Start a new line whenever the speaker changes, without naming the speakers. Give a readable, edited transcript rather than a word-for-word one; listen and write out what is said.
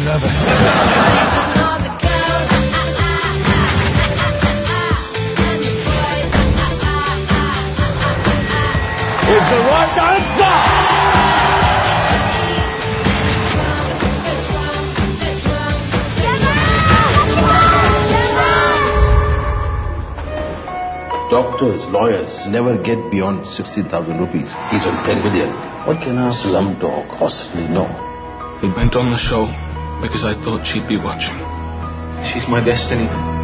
nervous.
Is the right answer!
Doctors, lawyers never get beyond 16,000 rupees. He's on 10 million. What can a slumdog possibly know?
We went on the show because I thought she'd be watching. She's my destiny.